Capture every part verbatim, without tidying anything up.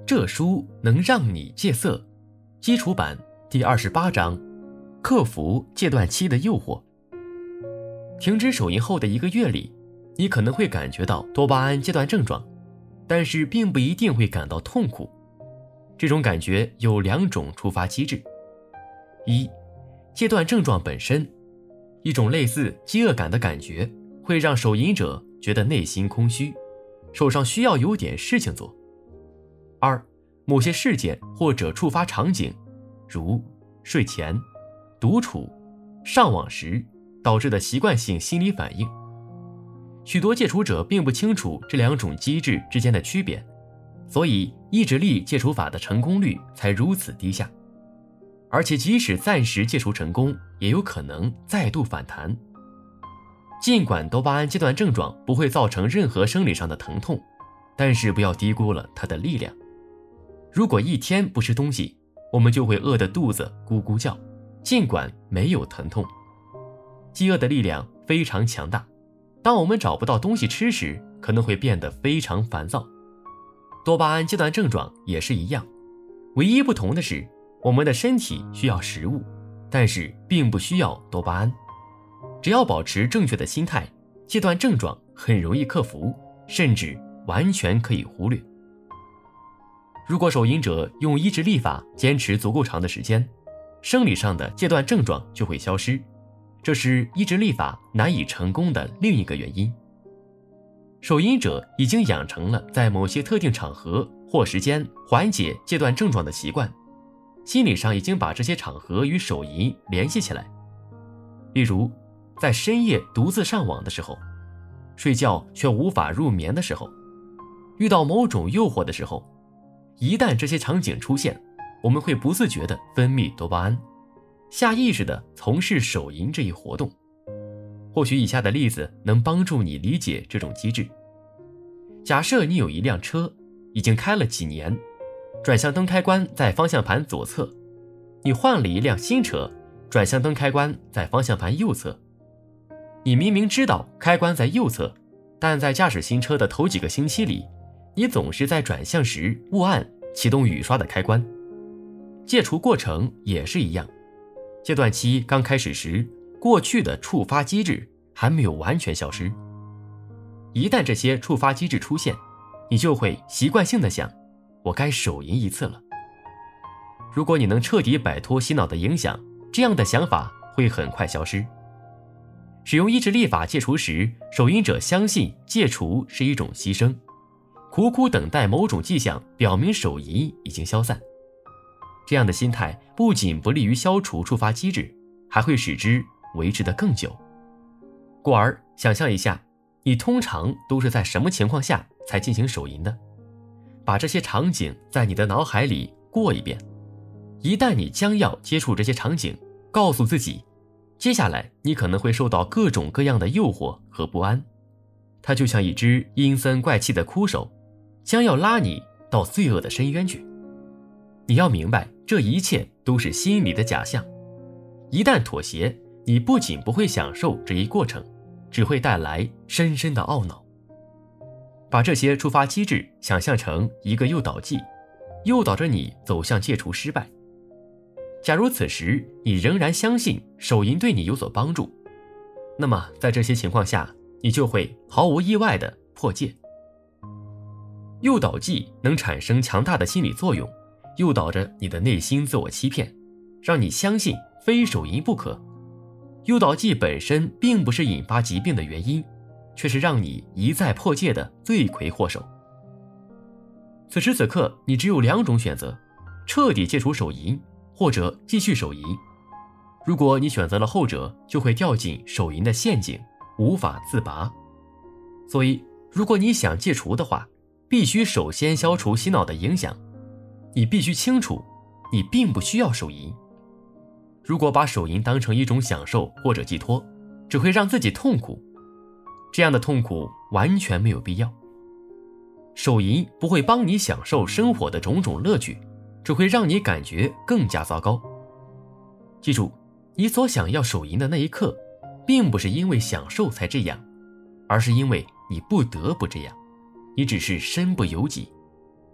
这书能让你戒色，基础版第二十八章，克服戒断期的诱惑。停止手淫后的一个月里，你可能会感觉到多巴胺戒断症状，但是并不一定会感到痛苦。这种感觉有两种触发机制：一、戒断症状本身，一种类似饥饿感的感觉会让手淫者觉得内心空虚，手上需要有点事情做。二、某些事件或者触发场景，如睡前、独处、上网时导致的习惯性心理反应。许多戒除者并不清楚这两种机制之间的区别，所以意志力戒除法的成功率才如此低下。而且即使暂时戒除成功，也有可能再度反弹。尽管多巴胺戒断症状不会造成任何生理上的疼痛，但是不要低估了它的力量。如果一天不吃东西，我们就会饿得肚子咕咕叫，尽管没有疼痛。饥饿的力量非常强大，当我们找不到东西吃时，可能会变得非常烦躁。多巴胺戒断症状也是一样，唯一不同的是，我们的身体需要食物，但是并不需要多巴胺。只要保持正确的心态，戒断症状很容易克服，甚至完全可以忽略。如果手淫者用意志力法坚持足够长的时间，生理上的戒断症状就会消失，这是意志力法难以成功的另一个原因。手淫者已经养成了在某些特定场合或时间缓解戒断症状的习惯，心理上已经把这些场合与手淫联系起来。例如，在深夜独自上网的时候，睡觉却无法入眠的时候，遇到某种诱惑的时候，一旦这些场景出现，我们会不自觉地分泌多巴胺，下意识地从事手淫这一活动。或许以下的例子能帮助你理解这种机制。假设你有一辆车，已经开了几年，转向灯开关在方向盘左侧，你换了一辆新车，转向灯开关在方向盘右侧。你明明知道开关在右侧，但在驾驶新车的头几个星期里，你总是在转向时误按启动雨刷的开关。戒除过程也是一样，戒断期刚开始时，过去的触发机制还没有完全消失。一旦这些触发机制出现，你就会习惯性地想，我该手淫一次了。如果你能彻底摆脱洗脑的影响，这样的想法会很快消失。使用意志力法戒除时，手淫者相信戒除是一种牺牲，苦苦等待某种迹象表明手淫已经消散。这样的心态不仅不利于消除触发机制，还会使之维持得更久。故而想象一下，你通常都是在什么情况下才进行手淫的？把这些场景在你的脑海里过一遍。一旦你将要接触这些场景，告诉自己，接下来你可能会受到各种各样的诱惑和不安。它就像一只阴森怪气的枯手，将要拉你到罪恶的深渊去。你要明白，这一切都是心理的假象。一旦妥协，你不仅不会享受这一过程，只会带来深深的懊恼。把这些触发机制想象成一个诱导剂，诱导着你走向戒除失败。假如此时你仍然相信手淫对你有所帮助，那么在这些情况下，你就会毫无意外地破戒。诱导剂能产生强大的心理作用，诱导着你的内心自我欺骗，让你相信非手淫不可。诱导剂本身并不是引发疾病的原因，却是让你一再破戒的罪魁祸首。此时此刻，你只有两种选择：彻底戒除手淫，或者继续手淫。如果你选择了后者，就会掉进手淫的陷阱，无法自拔。所以，如果你想戒除的话，必须首先消除洗脑的影响。你必须清楚，你并不需要手淫。如果把手淫当成一种享受或者寄托，只会让自己痛苦。这样的痛苦完全没有必要。手淫不会帮你享受生活的种种乐趣，只会让你感觉更加糟糕。记住，你所想要手淫的那一刻，并不是因为享受才这样，而是因为你不得不这样，你只是身不由己。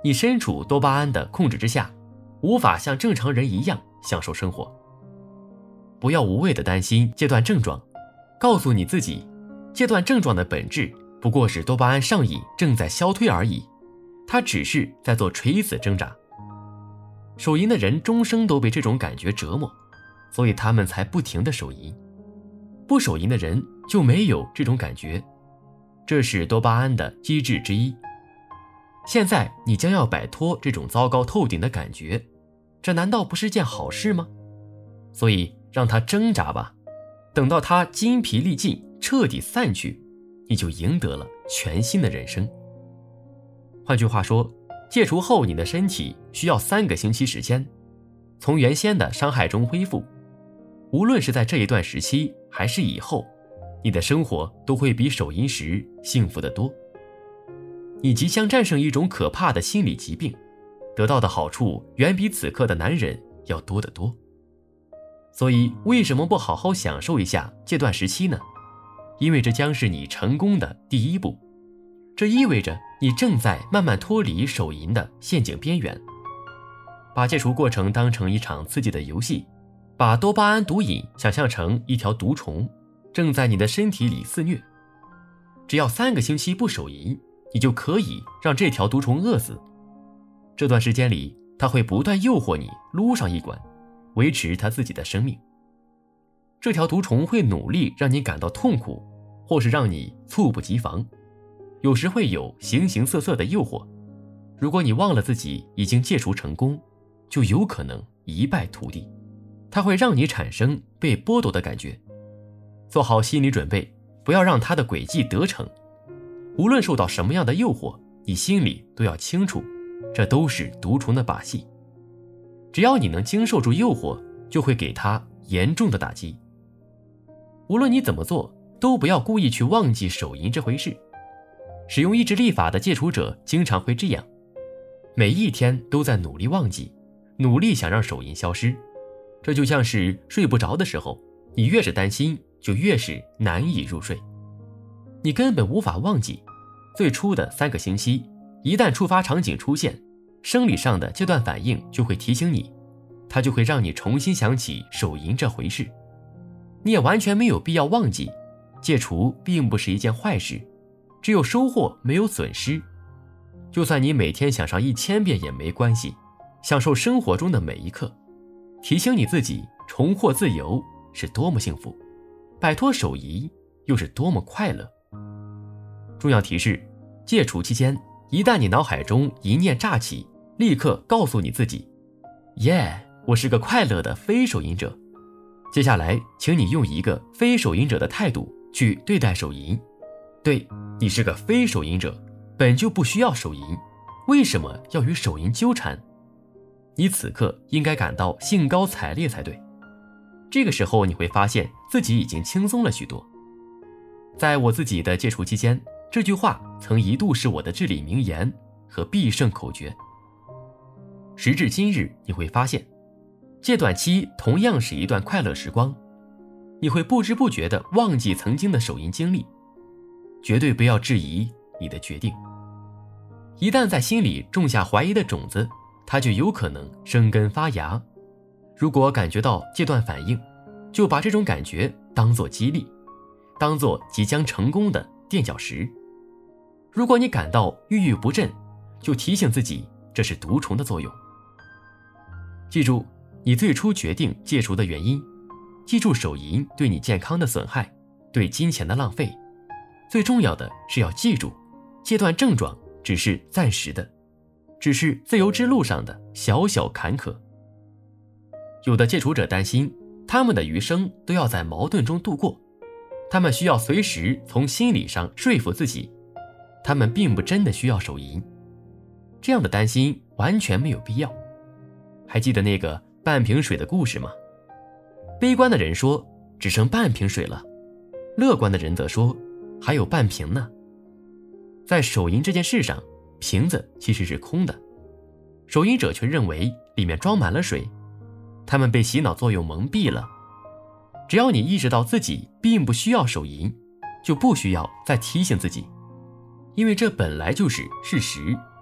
你身处多巴胺的控制之下，无法像正常人一样享受生活。不要无谓的担心戒断症状，告诉你自己，戒断症状的本质不过是多巴胺上瘾正在消退而已，它只是在做垂死挣扎。手淫的人终生都被这种感觉折磨，所以他们才不停地手淫。不手淫的人就没有这种感觉，这是多巴胺的机制之一。现在你将要摆脱这种糟糕透顶的感觉，这难道不是件好事吗？所以让它挣扎吧，等到它筋疲力尽，彻底散去，你就赢得了全新的人生。换句话说，戒除后你的身体需要三个星期时间，从原先的伤害中恢复。无论是在这一段时期还是以后，你的生活都会比手淫时幸福得多。你即将战胜一种可怕的心理疾病，得到的好处远比此刻的男人要多得多。所以为什么不好好享受一下戒断时期呢？因为这将是你成功的第一步，这意味着你正在慢慢脱离手淫的陷阱边缘。把戒除过程当成一场刺激的游戏，把多巴胺毒瘾想象成一条毒虫，正在你的身体里肆虐。只要三个星期不手淫，你就可以让这条毒虫饿死。这段时间里，它会不断诱惑你撸上一管，维持它自己的生命。这条毒虫会努力让你感到痛苦，或是让你猝不及防，有时会有形形色色的诱惑。如果你忘了自己已经戒除成功，就有可能一败涂地。它会让你产生被剥夺的感觉。做好心理准备，不要让它的诡计得逞。无论受到什么样的诱惑，你心里都要清楚，这都是毒虫的把戏。只要你能经受住诱惑，就会给它严重的打击。无论你怎么做，都不要故意去忘记手淫这回事。使用意志力法的戒除者经常会这样，每一天都在努力忘记，努力想让手淫消失。这就像是睡不着的时候，你越是担心，就越是难以入睡。你根本无法忘记，最初的三个星期，一旦触发场景出现，生理上的戒断反应就会提醒你，它就会让你重新想起手淫这回事。你也完全没有必要忘记，戒除并不是一件坏事，只有收获没有损失。就算你每天想上一千遍也没关系，享受生活中的每一刻，提醒你自己重获自由是多么幸福，摆脱手淫又是多么快乐。重要提示，戒除期间，一旦你脑海中一念乍起，立刻告诉你自己，耶，我是个快乐的非手淫者。接下来请你用一个非手淫者的态度去对待手淫。对，你是个非手淫者，本就不需要手淫，为什么要与手淫纠缠？你此刻应该感到兴高采烈才对。这个时候你会发现自己已经轻松了许多。在我自己的戒除期间，这句话曾一度是我的至理名言和必胜口诀。时至今日，你会发现戒断期同样是一段快乐时光，你会不知不觉地忘记曾经的手淫经历。绝对不要质疑你的决定，一旦在心里种下怀疑的种子，它就有可能生根发芽。如果感觉到戒断反应，就把这种感觉当作激励，当作即将成功的垫脚石。如果你感到郁郁不振，就提醒自己这是毒虫的作用。记住你最初决定戒除的原因，记住手淫对你健康的损害，对金钱的浪费。最重要的是要记住，戒断症状只是暂时的，只是自由之路上的小小坎坷。有的戒除者担心，他们的余生都要在矛盾中度过，他们需要随时从心理上说服自己，他们并不真的需要手淫。这样的担心完全没有必要。还记得那个半瓶水的故事吗？悲观的人说只剩半瓶水了，乐观的人则说还有半瓶呢。在手淫这件事上，瓶子其实是空的，手淫者却认为里面装满了水，他们被洗脑作用蒙蔽了。只要你意识到自己并不需要手淫，就不需要再提醒自己，因为这本来就是事实。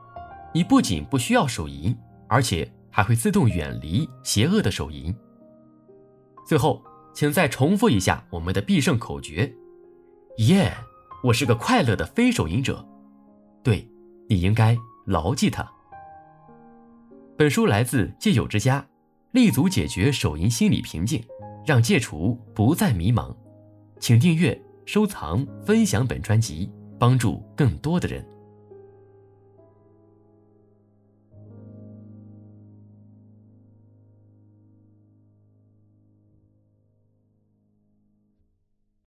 你不仅不需要手淫，而且还会自动远离邪恶的手淫。最后，请再重复一下我们的必胜口诀：耶，我是个快乐的非手淫者。对，你应该牢记它。本书来自戒友之家，立足解决手淫心理瓶颈，让戒除不再迷茫。请订阅、收藏、分享本专辑，帮助更多的人。